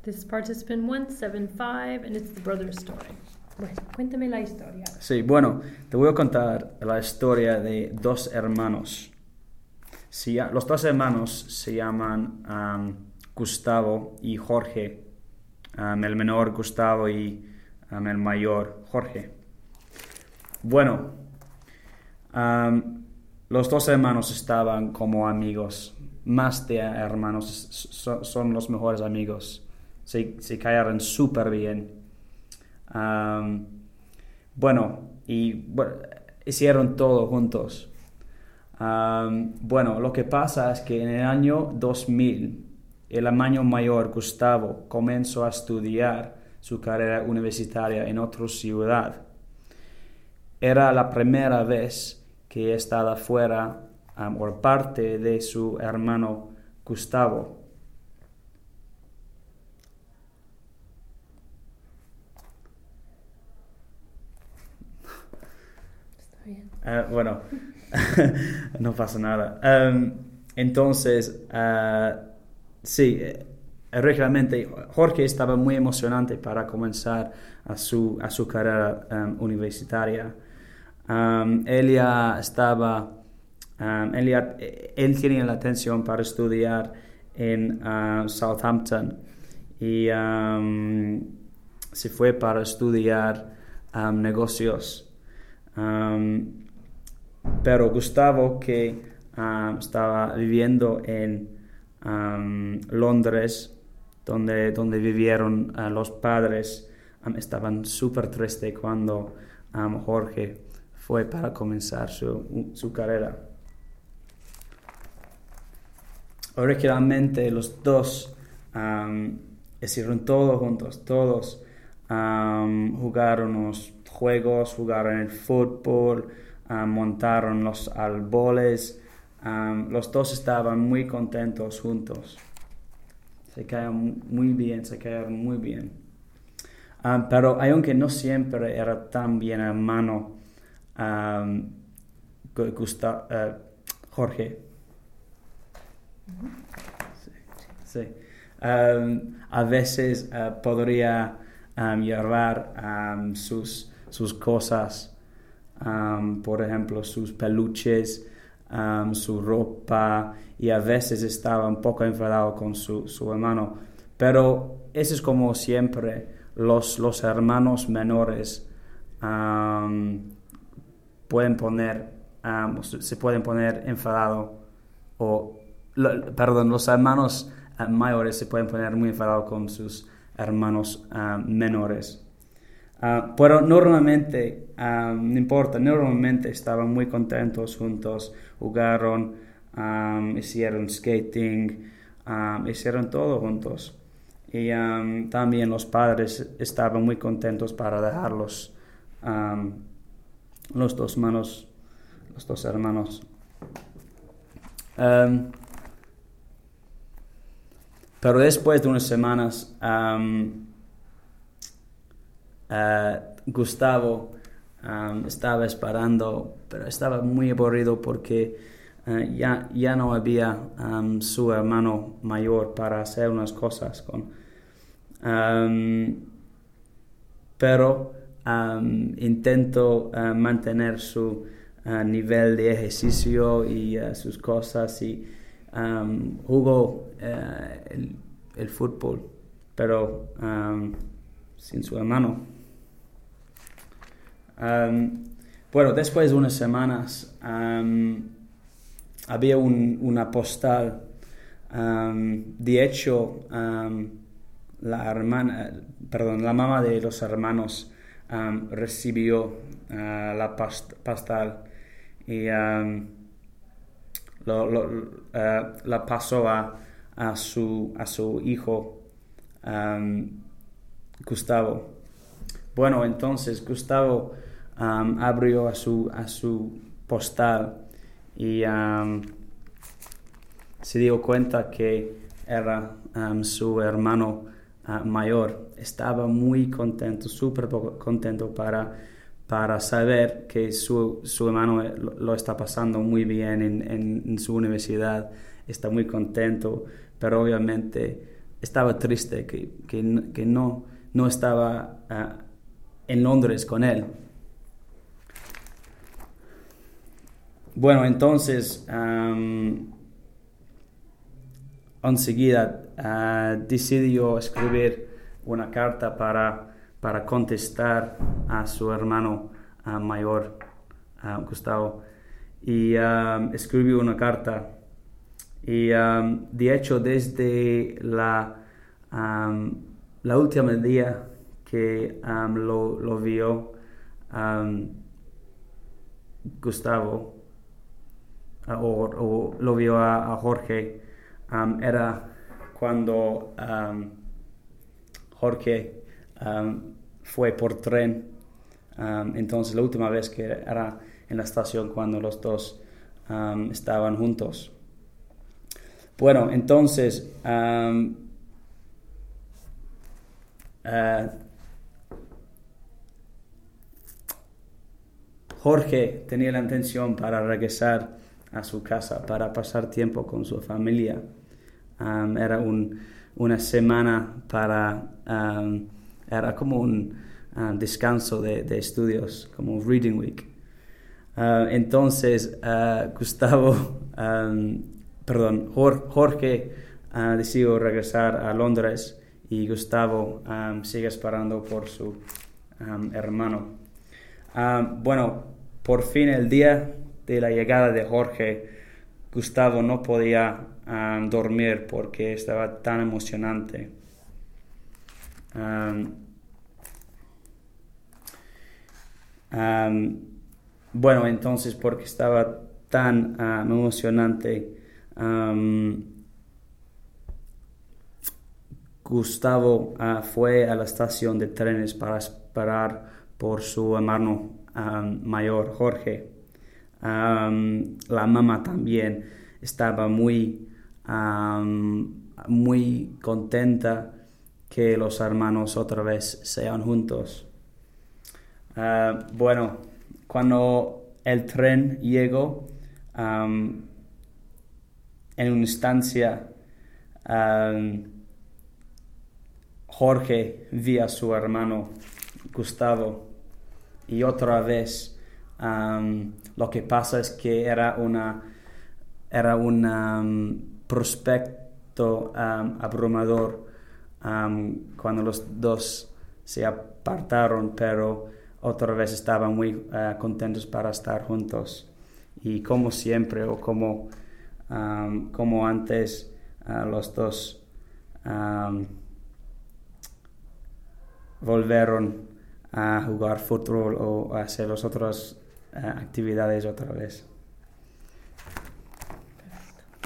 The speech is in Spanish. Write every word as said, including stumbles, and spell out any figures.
This is participant one seven five, and it's the brother's story. Bueno, cuéntame la historia. Sí, bueno, te voy a contar la historia de dos hermanos. Sí, los dos hermanos se llaman um, Gustavo y Jorge. Um, el menor Gustavo y um, el mayor Jorge. Bueno, um, los dos hermanos estaban como amigos. Más de hermanos, so, son los mejores amigos. Se, se cayeron súper bien. Um, bueno, y bueno, hicieron todo juntos. Um, bueno, lo que pasa es que en el año dos mil, el hermano mayor, Gustavo, comenzó a estudiar su carrera universitaria en otra ciudad. Era la primera vez que estaba fuera um, por parte de su hermano Gustavo. Uh, bueno, no pasa nada. Um, entonces, uh, sí, realmente Jorge estaba muy emocionante para comenzar a su, a su carrera um, universitaria. Um, él ya estaba, um, él, ya, él tenía la atención para estudiar en uh, Southampton y um, se fue para estudiar um, negocios. Um, pero Gustavo, que um, estaba viviendo en um, Londres, donde, donde vivieron uh, los padres, um, estaban súper tristes cuando um, Jorge fue para comenzar su, su carrera. Originalmente los dos um, hicieron todo juntos, todos um, jugaron los juegos, jugaron el fútbol, um, montaron los árboles, um, los dos estaban muy contentos juntos. Se caían muy bien, se caían muy bien. Um, pero aunque no siempre era tan bien hermano, um, Gusta, uh, Jorge. Sí, sí. Um, a veces uh, podría um, llevar um, sus sus cosas, um, por ejemplo, sus peluches, um, su ropa, y a veces estaba un poco enfadado con su, su hermano. Pero eso es como siempre, los, los hermanos menores um, pueden poner, um, se pueden poner enfadados, o, lo, perdón, los hermanos uh, mayores se pueden poner muy enfadados con sus hermanos uh, menores. Uh, pero normalmente, um, no importa, normalmente estaban muy contentos juntos, jugaron, um, hicieron skating, um, hicieron todo juntos. Y um, también los padres estaban muy contentos para dejarlos, um, los dos hermanos, los dos hermanos. Um, pero después de unas semanas, um, Uh, Gustavo um, estaba esperando, pero estaba muy aburrido porque uh, ya, ya no había um, su hermano mayor para hacer unas cosas con. Um, pero um, intentó uh, mantener su uh, nivel de ejercicio y uh, sus cosas y um, jugó uh, el, el fútbol, pero um, sin su hermano. Um, bueno, después de unas semanas um, había un, una postal. Um, de hecho, um, la hermana, perdón, la mamá de los hermanos um, recibió uh, la past- postal y um, lo, lo, uh, la pasó a, a su a su hijo um, Gustavo. Bueno, entonces Gustavo Um, abrió a su, a su postal y um, se dio cuenta que era um, su hermano uh, mayor. Estaba muy contento, súper contento para, para saber que su, su hermano lo, lo está pasando muy bien en, en, en su universidad. Está muy contento, pero obviamente estaba triste, que, que, que no, no estaba uh, en Londres con él. Bueno, entonces, um, enseguida uh, decidió escribir una carta para, para contestar a su hermano uh, mayor, uh, Gustavo. Y um, escribió una carta. Y um, de hecho, desde la, um, la última día que um, lo, lo vio um, Gustavo, uh, o, o lo vio a, a Jorge, um, era cuando um, Jorge um, fue por tren. Um, entonces, la última vez que era en la estación cuando los dos um, estaban juntos. Bueno, entonces, um, uh, Jorge tenía la intención para regresar a su casa, para pasar tiempo con su familia. Um, era un, una semana para, um, era como un uh, descanso de, de estudios, como un reading week. Uh, entonces, uh, Gustavo, um, perdón, Jorge uh, decidió regresar a Londres y Gustavo um, sigue esperando por su um, hermano. Um, bueno, por fin el día de la llegada de Jorge, Gustavo no podía um, dormir porque estaba tan emocionante. Um, um, bueno, entonces porque estaba tan um, emocionante, um, Gustavo uh, fue a la estación de trenes para esperar por su hermano um, mayor, Jorge. Um, la mamá también estaba muy, um, muy contenta que los hermanos otra vez sean juntos. Uh, bueno, cuando el tren llegó, um, en una estancia, um, Jorge vio a su hermano Gustavo y otra vez um, lo que pasa es que era una era un um, prospecto um, abrumador um, cuando los dos se apartaron, pero otra vez estaban muy uh, contentos para estar juntos. Y como siempre o como, um, como antes, uh, los dos um, volvieron a jugar fútbol o a hacer las otras uh, actividades otra vez.